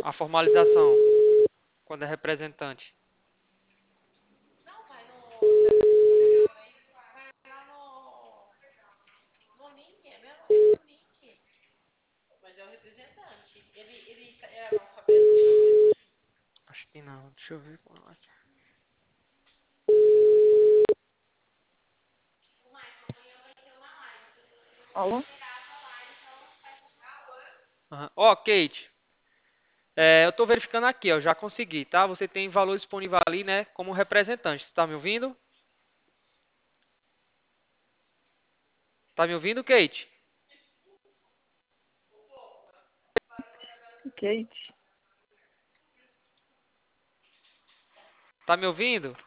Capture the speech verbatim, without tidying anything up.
a formalização, quando é representante. Acho que não. Deixa eu ver. Alô? Aham. Ó, Kate, é, eu tô verificando aqui, ó, já consegui, tá? Você tem valor disponível ali, né, como representante. Você tá me ouvindo? Tá me ouvindo, Kate? Kate. Tá me ouvindo?